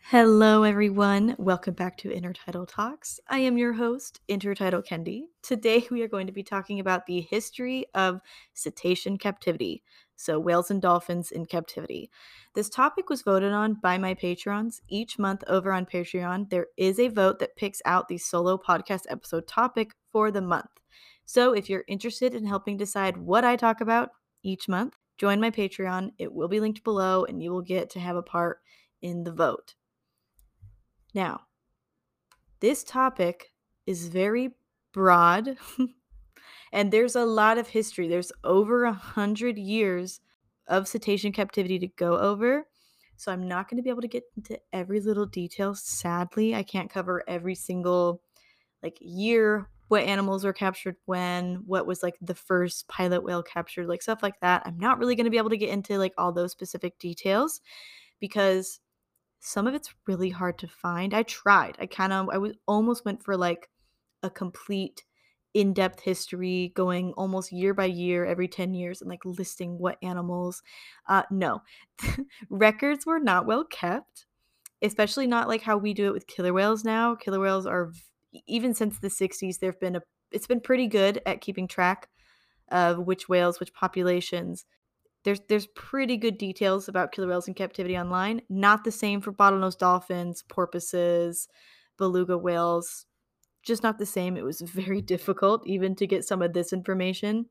Hello, everyone. Welcome back to Intertidal Talks. I am your host, Intertidal Kendi. Today, we are going to be talking about the history of cetacean captivity, so whales and dolphins in captivity. This topic was voted on by my Patreons. Each month over on Patreon, there is a vote that picks out the solo podcast episode topic for the month. So, if you're interested in helping decide what I talk about each month, join my Patreon. It will be linked below, and you will get to have a part in the vote. Now, this topic is very broad and there's a lot of history. There's over 100 years of cetacean captivity to go over. So I'm not going to be able to get into every little detail. Sadly, I can't cover every single year, what animals were captured when, what was the first pilot whale captured, stuff like that. I'm not really going to be able to get into all those specific details because some of it's really hard to find. I tried. Almost went for a complete in-depth history going almost year by year every 10 years and listing what animals. No. Records were not well kept, especially not like how we do it with killer whales now. Killer whales are even since the 60s it's been pretty good at keeping track of which whales, which populations. There's pretty good details about killer whales in captivity online. Not the same for bottlenose dolphins, porpoises, beluga whales. Just not the same. It was very difficult even to get some of this information.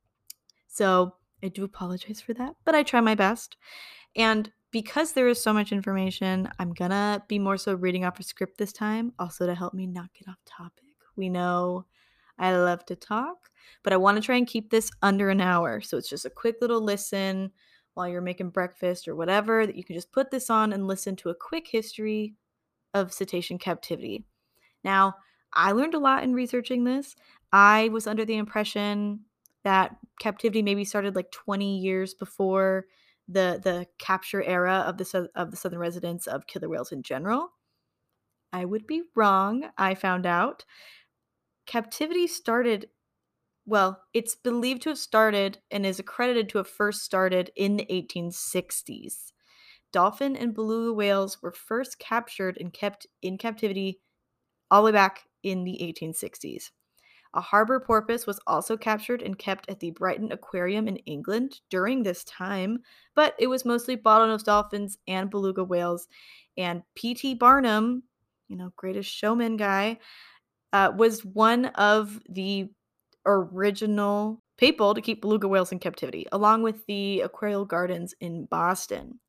So I do apologize for that, but I try my best. And because there is so much information, I'm gonna be more so reading off a script this time, also to help me not get off topic. We know I love to talk, but I want to try and keep this under an hour. So it's just a quick little listen while you're making breakfast or whatever, that you can just put this on and listen to a quick history of cetacean captivity. Now, I learned a lot in researching this. I was under the impression that captivity maybe started 20 years before the capture era of the southern residents of killer whales in general. I would be wrong. I found out captivity started, well, it's believed to have started and is accredited to have first started in the 1860s. Dolphin and beluga whales were first captured and kept in captivity all the way back in the 1860s. A harbor porpoise was also captured and kept at the Brighton Aquarium in England during this time, but it was mostly bottlenose dolphins and beluga whales. And P.T. Barnum, greatest showman guy, was one of the original people to keep beluga whales in captivity, along with the Aquarial Gardens in Boston.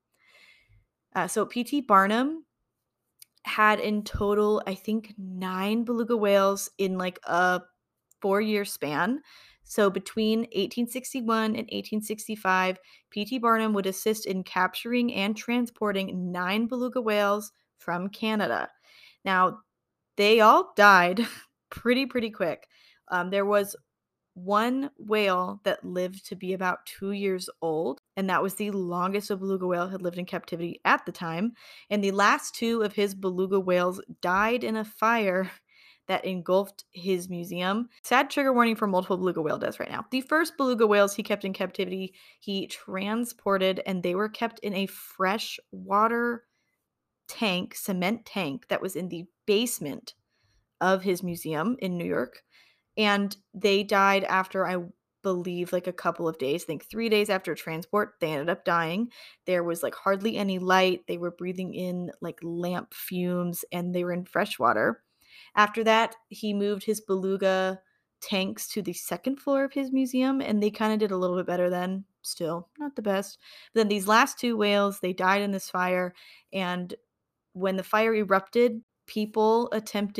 So P.T. Barnum had in total, I think, 9 beluga whales in a 4-year span. So between 1861 and 1865, P.T. Barnum would assist in capturing and transporting 9 beluga whales from Canada. Now, they all died pretty quick. There was one whale that lived to be about 2 years old, and that was the longest a beluga whale had lived in captivity at the time. And the last 2 of his beluga whales died in a fire that engulfed his museum. Sad trigger warning for multiple beluga whale deaths right now. The first beluga whales he kept in captivity, he transported, and they were kept in a freshwater tank, cement tank, that was in the basement of his museum in New York. And they died after, I believe, a couple of days. I think 3 days after transport, they ended up dying. There was hardly any light. They were breathing in lamp fumes, and they were in fresh water. After that, he moved his beluga tanks to the second floor of his museum, and they kind of did a little bit better then. Still not the best. But then these last 2 whales, they died in this fire, and when the fire erupted, people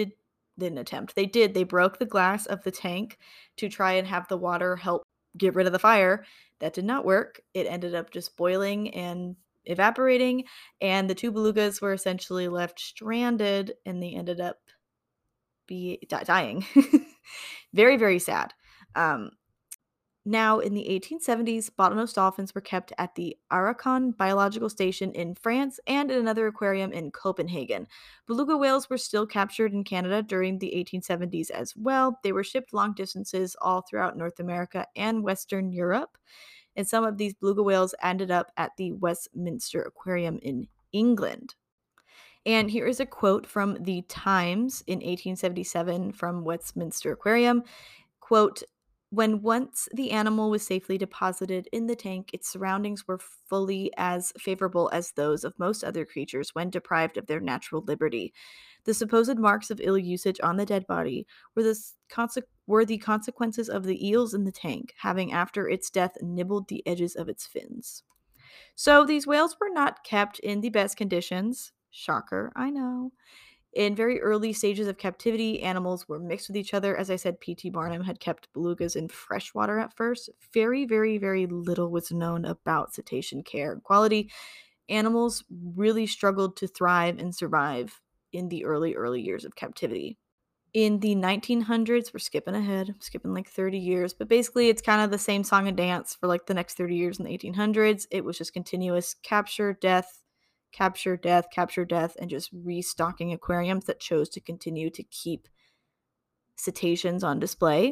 they broke the glass of the tank to try and have the water help get rid of the fire. That did not work. It ended up just boiling and evaporating, and the 2 belugas were essentially left stranded, and they ended up dying. Very sad. Now, in the 1870s, bottlenose dolphins were kept at the Arakan Biological Station in France and in another aquarium in Copenhagen. Beluga whales were still captured in Canada during the 1870s as well. They were shipped long distances all throughout North America and Western Europe, and some of these beluga whales ended up at the Westminster Aquarium in England. And here is a quote from the Times in 1877 from Westminster Aquarium. Quote, "When once the animal was safely deposited in the tank, its surroundings were fully as favorable as those of most other creatures when deprived of their natural liberty. The supposed marks of ill usage on the dead body were the consequences of the eels in the tank, having after its death nibbled the edges of its fins." So these whales were not kept in the best conditions. Shocker, I know. In very early stages of captivity, animals were mixed with each other. As I said, P.T. Barnum had kept belugas in fresh water at first. Very, very, very little was known about cetacean care and quality. Animals really struggled to thrive and survive in the early years of captivity. In the 1900s, we're skipping ahead, skipping like 30 years, but basically it's kind of the same song and dance for like the next 30 years in the 1800s. It was just continuous capture, death, capture, death, capture, death, and just restocking aquariums that chose to continue to keep cetaceans on display.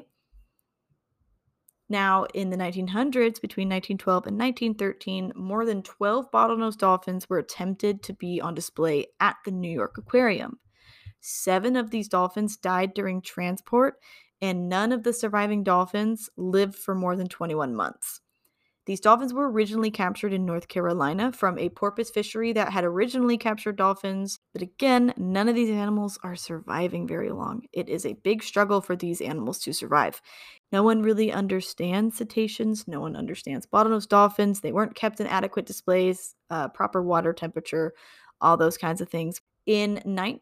Now, in the 1900s, between 1912 and 1913, more than 12 bottlenose dolphins were attempted to be on display at the New York Aquarium. 7 of these dolphins died during transport, and none of the surviving dolphins lived for more than 21 months. These dolphins were originally captured in North Carolina from a porpoise fishery that had originally captured dolphins, but again, none of these animals are surviving very long. It is a big struggle for these animals to survive. No one really understands cetaceans, no one understands bottlenose dolphins. They weren't kept in adequate displays, proper water temperature, all those kinds of things. In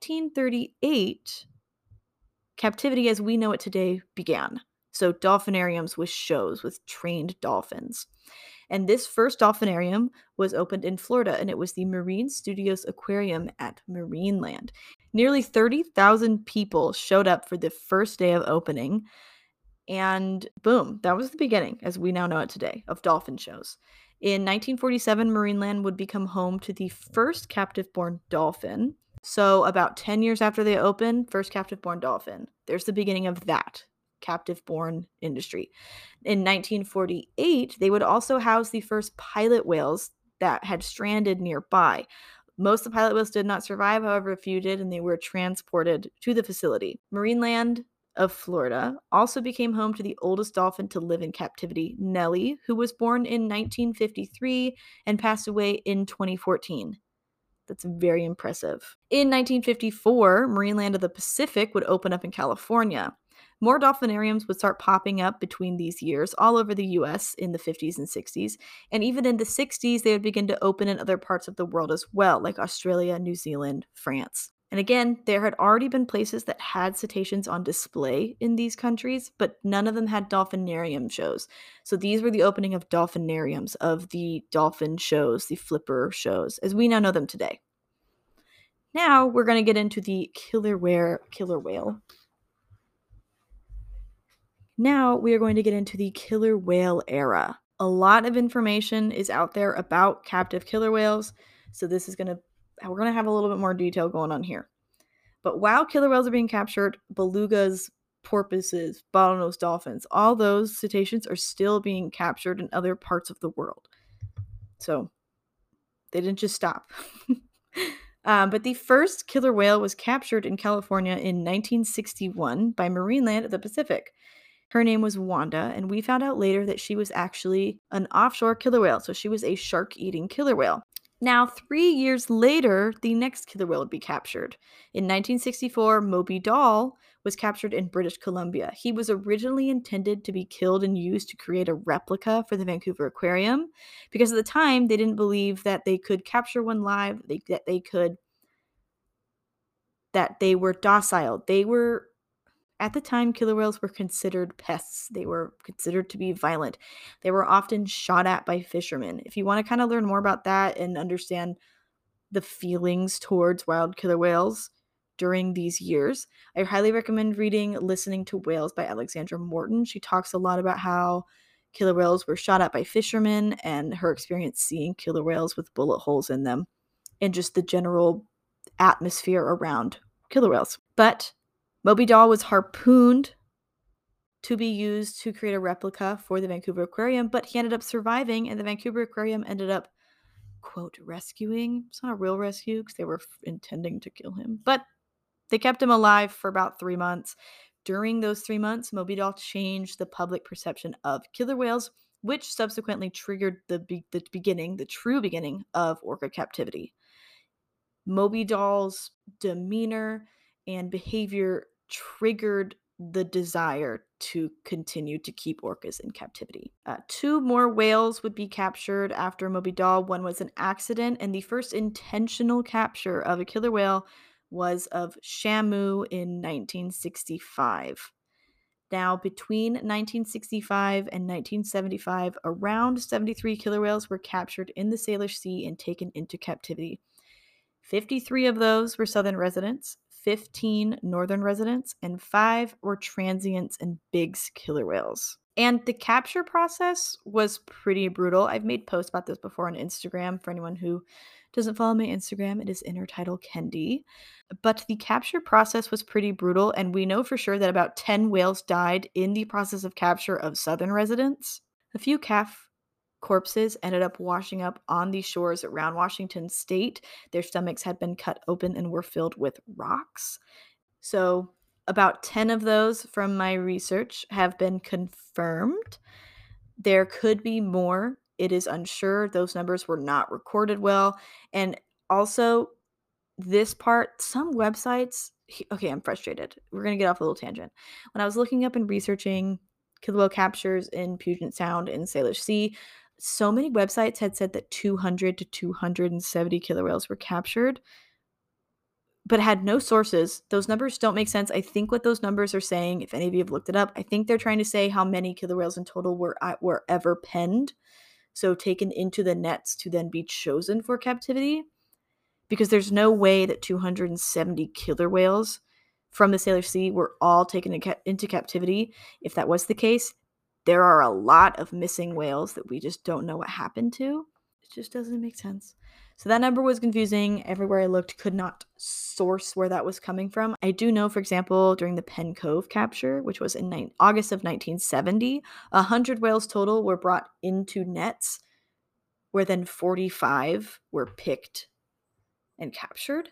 1938, captivity as we know it today began. So, dolphinariums with shows with trained dolphins. And this first dolphinarium was opened in Florida, and it was the Marine Studios Aquarium at Marineland. Nearly 30,000 people showed up for the first day of opening, and boom, that was the beginning, as we now know it today, of dolphin shows. In 1947, Marineland would become home to the first captive-born dolphin. So, about 10 years after they opened, first captive-born dolphin. There's the beginning of that captive-born industry. In 1948, they would also house the first pilot whales that had stranded nearby. Most of the pilot whales did not survive, however, a few did, and they were transported to the facility. Marineland of Florida also became home to the oldest dolphin to live in captivity, Nellie, who was born in 1953 and passed away in 2014. That's very impressive. In 1954, Marineland of the Pacific would open up in California. More dolphinariums would start popping up between these years all over the US in the 50s and 60s, and even in the 60s, they would begin to open in other parts of the world as well, like Australia, New Zealand, France. And again, there had already been places that had cetaceans on display in these countries, but none of them had dolphinarium shows. So these were the opening of dolphinariums, of the dolphin shows, the flipper shows, as we now know them today. Now we're going to get into the killer whale. Now we are going to get into the killer whale era. A lot of information is out there about captive killer whales, so we're going to have a little bit more detail going on here. But while killer whales are being captured, belugas, porpoises, bottlenose dolphins, all those cetaceans are still being captured in other parts of the world. So they didn't just stop. But the first killer whale was captured in California in 1961 by Marineland of the Pacific. Her name was Wanda, and we found out later that she was actually an offshore killer whale, so she was a shark-eating killer whale. Now, 3 years later, the next killer whale would be captured. In 1964, Moby Doll was captured in British Columbia. He was originally intended to be killed and used to create a replica for the Vancouver Aquarium, because at the time, they didn't believe that they could capture one live, that they were docile. At the time, killer whales were considered pests. They were considered to be violent. They were often shot at by fishermen. If you want to kind of learn more about that and understand the feelings towards wild killer whales during these years, I highly recommend reading Listening to Whales by Alexandra Morton. She talks a lot about how killer whales were shot at by fishermen and her experience seeing killer whales with bullet holes in them and just the general atmosphere around killer whales. But Moby Doll was harpooned to be used to create a replica for the Vancouver Aquarium, but he ended up surviving, and the Vancouver Aquarium ended up quote, rescuing. It's not a real rescue because they were intending to kill him. But they kept him alive for about 3 months. During those 3 months, Moby Doll changed the public perception of killer whales, which subsequently triggered the true beginning of orca captivity. Moby Doll's demeanor and behavior triggered the desire to continue to keep orcas in captivity. 2 more whales would be captured after Moby Doll. One was an accident, and the first intentional capture of a killer whale was of Shamu in 1965. Now, between 1965 and 1975, around 73 killer whales were captured in the Salish Sea and taken into captivity. 53 of those were southern residents, 15 northern residents, and 5 were transients and Biggs killer whales. And the capture process was pretty brutal. I've made posts about this before on Instagram. For anyone who doesn't follow my Instagram, it is Intertitle Kendi. But the capture process was pretty brutal, and we know for sure that about 10 whales died in the process of capture of southern residents. A few calf corpses ended up washing up on the shores around Washington state. Their stomachs had been cut open and were filled with rocks. So about 10 of those from my research have been confirmed. There could be more. It is unsure. Those numbers were not recorded well. And also, this part, some websites, okay, I'm frustrated. We're going to get off a little tangent. When I was looking up and researching killer whale captures in Puget Sound and Salish Sea, so many websites had said that 200 to 270 killer whales were captured, but had no sources. Those numbers don't make sense. I think what those numbers are saying, if any of you have looked it up, I think they're trying to say how many killer whales in total were ever penned, so taken into the nets to then be chosen for captivity. Because there's no way that 270 killer whales from the Salish Sea were all taken into captivity. If that was the case, there are a lot of missing whales that we just don't know what happened to. It just doesn't make sense. So that number was confusing. Everywhere I looked could not source where that was coming from. I do know, for example, during the Penn Cove capture, which was in August of 1970, 100 whales total were brought into nets, where then 45 were picked and captured.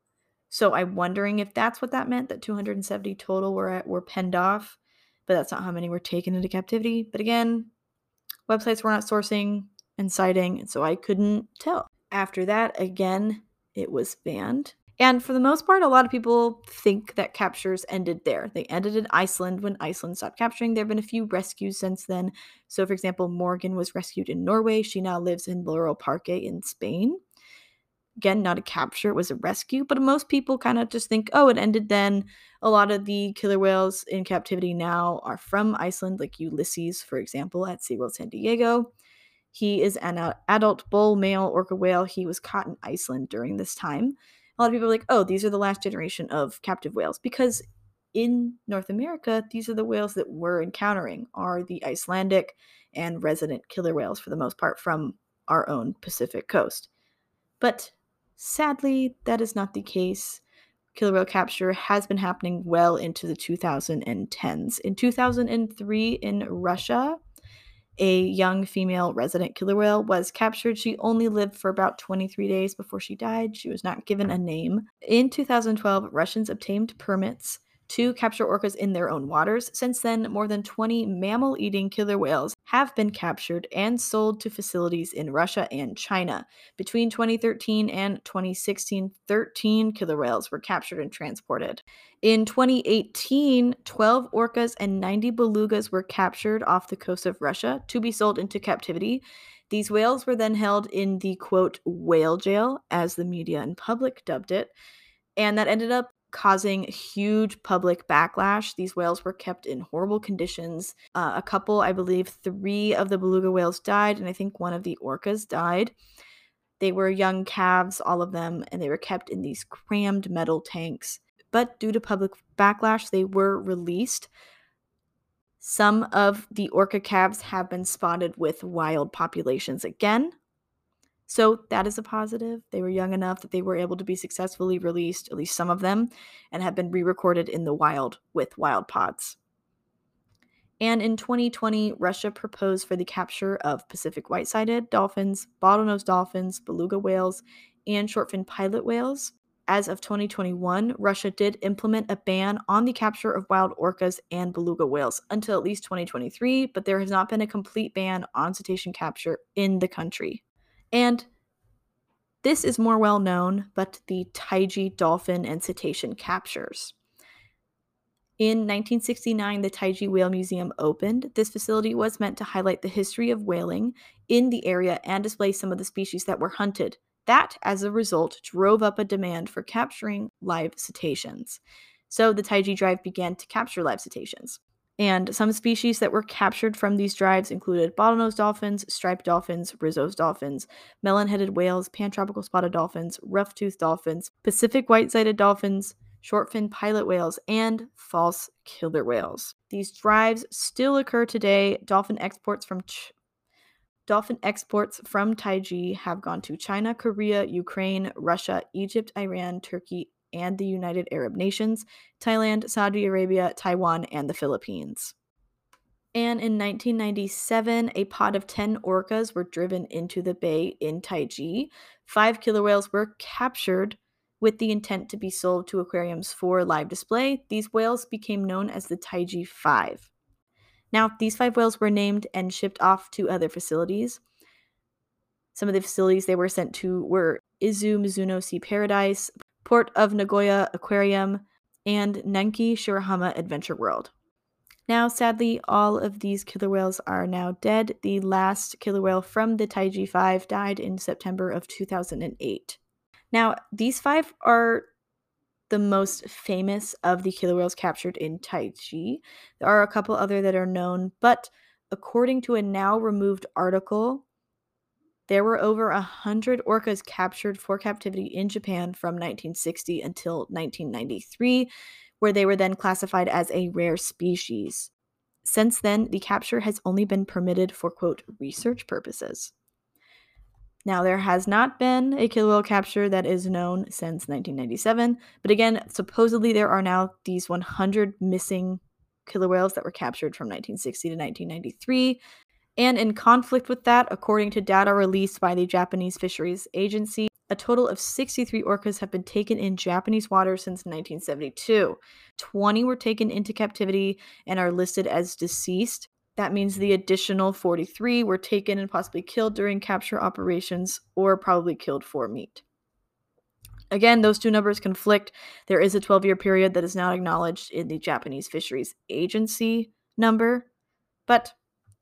So I'm wondering if that's what that meant, that 270 total were penned off, but that's not how many were taken into captivity. But again, websites were not sourcing and citing, and so I couldn't tell. After that, again, it was banned. And for the most part, a lot of people think that captures ended there. They ended in Iceland when Iceland stopped capturing. There have been a few rescues since then. So, for example, Morgan was rescued in Norway. She now lives in Loro Parque in Spain. Again, not a capture, it was a rescue, but most people kind of just think, oh, it ended then. A lot of the killer whales in captivity now are from Iceland, like Ulysses, for example, at SeaWorld San Diego. He is an adult bull male orca whale. He was caught in Iceland during this time. A lot of people are like, oh, these are the last generation of captive whales, because in North America, these are the whales that we're encountering, are the Icelandic and resident killer whales for the most part from our own Pacific coast. But sadly, that is not the case. Killer whale capture has been happening well into the 2010s. In 2003 in Russia, a young female resident killer whale was captured. She only lived for about 23 days before she died. She was not given a name. In 2012, Russians obtained permits to capture orcas in their own waters. Since then, more than 20 mammal-eating killer whales have been captured and sold to facilities in Russia and China. Between 2013 and 2016, 13 killer whales were captured and transported. In 2018, 12 orcas and 90 belugas were captured off the coast of Russia to be sold into captivity. These whales were then held in the, quote, whale jail, as the media and public dubbed it, and that ended up causing huge public backlash. These whales were kept in horrible conditions. A couple, I believe 3 of the beluga whales died, and I think 1 of the orcas died. They were young calves, all of them, and they were kept in these crammed metal tanks. But due to public backlash, they were released. Some of the orca calves have been spotted with wild populations again. So that is a positive. They were young enough that they were able to be successfully released, at least some of them, and have been re-recorded in the wild with wild pods. And in 2020, Russia proposed for the capture of Pacific white-sided dolphins, bottlenose dolphins, beluga whales, and short-fin pilot whales. As of 2021, Russia did implement a ban on the capture of wild orcas and beluga whales until at least 2023, but there has not been a complete ban on cetacean capture in the country. And this is more well known, but the Taiji dolphin and cetacean captures. In 1969, the Taiji Whale Museum opened. This facility was meant to highlight the history of whaling in the area and display some of the species that were hunted. That, as a result, drove up a demand for capturing live cetaceans. So the Taiji Drive began to capture live cetaceans. And some species that were captured from these drives included bottlenose dolphins, striped dolphins, Risso's dolphins, melon-headed whales, pantropical spotted dolphins, rough-toothed dolphins, Pacific white-sided dolphins, short-fin pilot whales, and false killer whales. These drives still occur today. Dolphin exports from Taiji have gone to China, Korea, Ukraine, Russia, Egypt, Iran, Turkey, and the United Arab Nations, Thailand, Saudi Arabia, Taiwan, and the Philippines. And in 1997, a pod of 10 orcas were driven into the bay in Taiji. 5 killer whales were captured with the intent to be sold to aquariums for live display. These whales became known as the Taiji 5. Now, these 5 whales were named and shipped off to other facilities. Some of the facilities they were sent to were Izu Mizuno Sea Paradise, Port of Nagoya Aquarium, and Nenki Shirahama Adventure World. Now, sadly, all of these killer whales are now dead. The last killer whale from the Taiji 5 died in September of 2008. Now, these 5 are the most famous of the killer whales captured in Taiji. There are a couple other that are known, but according to a now removed article, there were over 100 orcas captured for captivity in Japan from 1960 until 1993, where they were then classified as a rare species. Since then, the capture has only been permitted for, quote, research purposes. Now, there has not been a killer whale capture that is known since 1997, but again, supposedly there are now these 100 missing killer whales that were captured from 1960 to 1993. And in conflict with that, according to data released by the Japanese Fisheries Agency, a total of 63 orcas have been taken in Japanese waters since 1972. 20 were taken into captivity and are listed as deceased. That means the additional 43 were taken and possibly killed during capture operations or probably killed for meat. Again, those two numbers conflict. There is a 12-year period that is not acknowledged in the Japanese Fisheries Agency number, but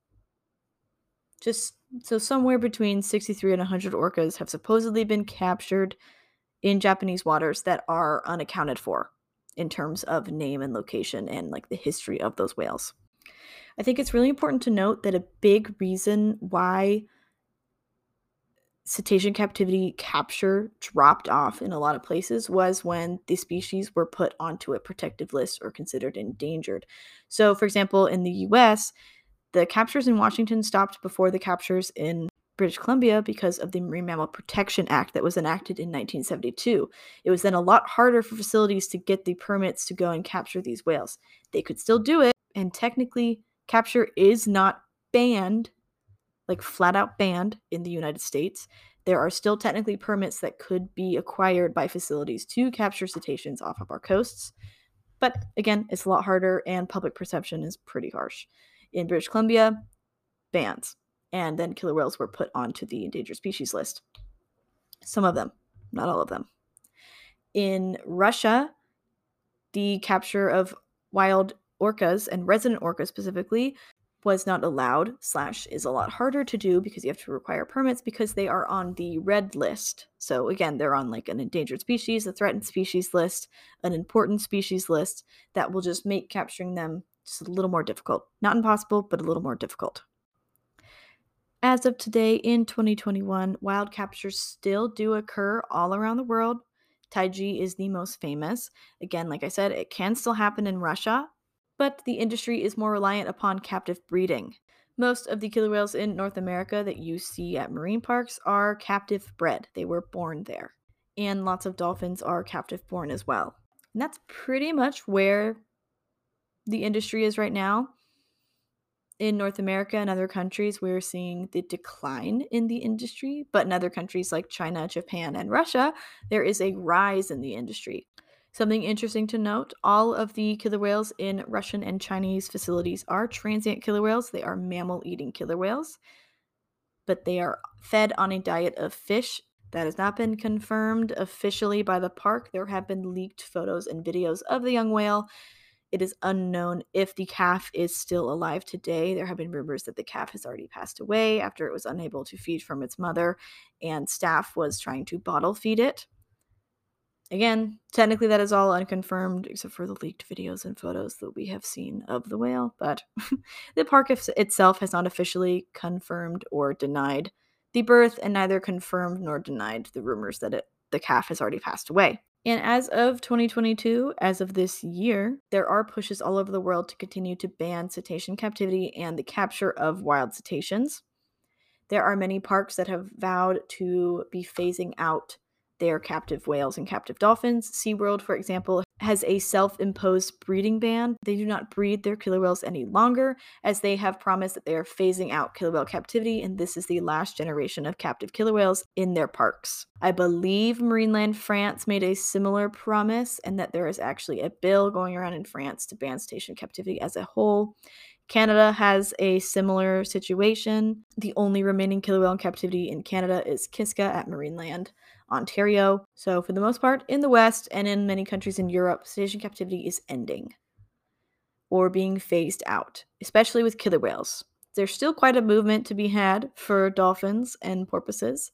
just so somewhere between 63 and 100 orcas have supposedly been captured in Japanese waters that are unaccounted for in terms of name and location and like the history of those whales. I think it's really important to note that a big reason why cetacean captivity capture dropped off in a lot of places was when the species were put onto a protected list or considered endangered. So, for example, in the US, the captures in Washington stopped before the captures in British Columbia because of the Marine Mammal Protection Act that was enacted in 1972. It was then a lot harder for facilities to get the permits to go and capture these whales. They could still do it, and technically, capture is not banned, like flat out banned in the United States. There are still technically permits that could be acquired by facilities to capture cetaceans off of our coasts. But again, it's a lot harder, and public perception is pretty harsh. In British Columbia, bans. And then killer whales were put onto the endangered species list. Some of them, not all of them. In Russia, the capture of wild orcas and resident orcas specifically was not allowed / is a lot harder to do because you have to require permits because they are on the red list. So again, they're on like an endangered species, a threatened species list, an important species list that will just make capturing them just a little more difficult. Not impossible, but a little more difficult. As of today in 2021, wild captures still do occur all around the world. Taiji is the most famous. Again, like I said, it can still happen in Russia, but the industry is more reliant upon captive breeding. Most of the killer whales in North America that you see at marine parks are captive bred. They were born there. And lots of dolphins are captive born as well. And that's pretty much where the industry is right now. In North America and other countries, we're seeing the decline in the industry, but in other countries like China, Japan, and Russia, there is a rise in the industry. Something interesting to note, all of the killer whales in Russian and Chinese facilities are transient killer whales. They are mammal-eating killer whales, but they are fed on a diet of fish. That has not been confirmed officially by the park. There have been leaked photos and videos of the young whale. It is unknown if the calf is still alive today. There have been rumors that the calf has already passed away after it was unable to feed from its mother, and staff was trying to bottle feed it. Again, technically that is all unconfirmed, except for the leaked videos and photos that we have seen of the whale, but the park itself has not officially confirmed or denied the birth, and neither confirmed nor denied the rumors that the calf has already passed away. And as of 2022, as of this year, there are pushes all over the world to continue to ban cetacean captivity and the capture of wild cetaceans. There are many parks that have vowed to be phasing out their captive whales and captive dolphins. SeaWorld, for example, has a self-imposed breeding ban. They do not breed their killer whales any longer, as they have promised that they are phasing out killer whale captivity, and this is the last generation of captive killer whales in their parks. I believe Marineland France made a similar promise, and that there is actually a bill going around in France to ban cetacean captivity as a whole. Canada has a similar situation. The only remaining killer whale in captivity in Canada is Kiska at Marineland, Ontario. So for the most part, in the West and in many countries in Europe, cetacean captivity is ending or being phased out, especially with killer whales. There's still quite a movement to be had for dolphins and porpoises,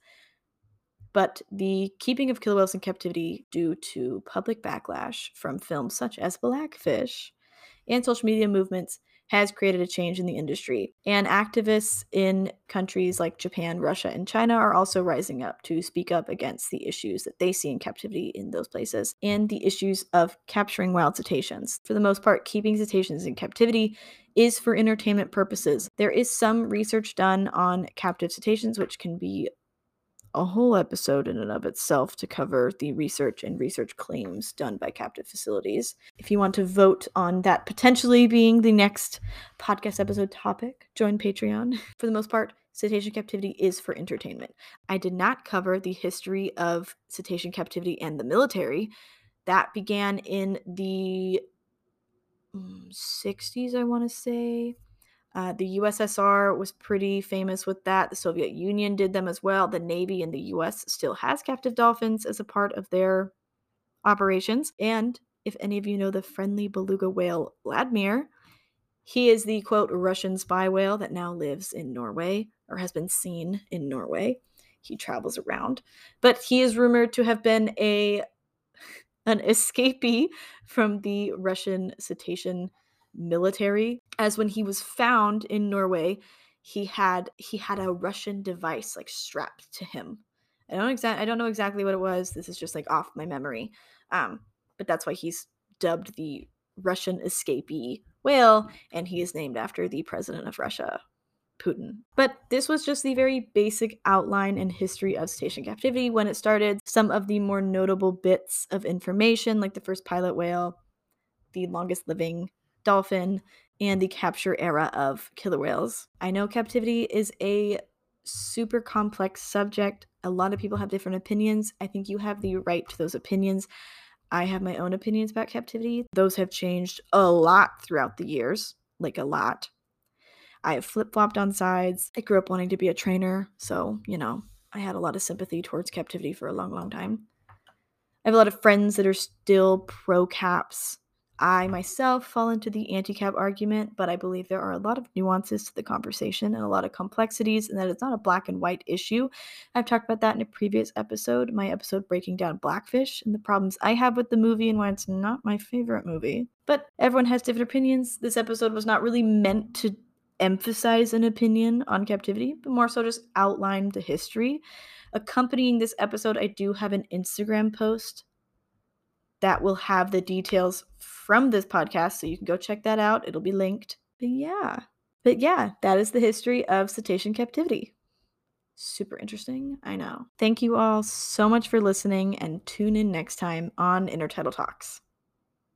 but the keeping of killer whales in captivity due to public backlash from films such as Blackfish and social media movements has created a change in the industry. And activists in countries like Japan, Russia, and China are also rising up to speak up against the issues that they see in captivity in those places and the issues of capturing wild cetaceans. For the most part, keeping cetaceans in captivity is for entertainment purposes. There is some research done on captive cetaceans, which can be a whole episode in and of itself to cover the research and research claims done by captive facilities. If you want to vote on that potentially being the next podcast episode topic, join Patreon. For the most part, cetacean captivity is for entertainment. I did not cover the history of cetacean captivity and the military. That began in the 60s, I want to say. The USSR was pretty famous with that. The Soviet Union did them as well. The Navy in the US still has captive dolphins as a part of their operations. And if any of you know the friendly beluga whale Vladimir, he is the quote Russian spy whale that now lives in Norway or has been seen in Norway. He travels around. But he is rumored to have been an escapee from the Russian cetacean military, as when he was found in Norway, he had a Russian device like strapped to him. I don't know exactly what it was. This is just like off my memory. But that's why he's dubbed the Russian escapee whale, and he is named after the president of Russia, Putin. But this was just the very basic outline and history of cetacean captivity when it started. Some of the more notable bits of information, like the first pilot whale, the longest living dolphin, and the capture era of killer whales. I know captivity is a super complex subject. A lot of people have different opinions. I think you have the right to those opinions. I have my own opinions about captivity. Those have changed a lot throughout the years, like a lot. I have flip-flopped on sides. I grew up wanting to be a trainer, so, I had a lot of sympathy towards captivity for a long, long time. I have a lot of friends that are still pro-caps. I myself fall into the anti-cap argument, but I believe there are a lot of nuances to the conversation and a lot of complexities, and that it's not a black and white issue. I've talked about that in a previous episode, my episode breaking down Blackfish and the problems I have with the movie and why it's not my favorite movie. But everyone has different opinions. This episode was not really meant to emphasize an opinion on captivity, but more so just outline the history. Accompanying this episode, I do have an Instagram post that will have the details from this podcast, so you can go check that out. It'll be linked. But yeah, that is the history of cetacean captivity. Super interesting, I know. Thank you all so much for listening, and tune in next time on Intertidal Talks.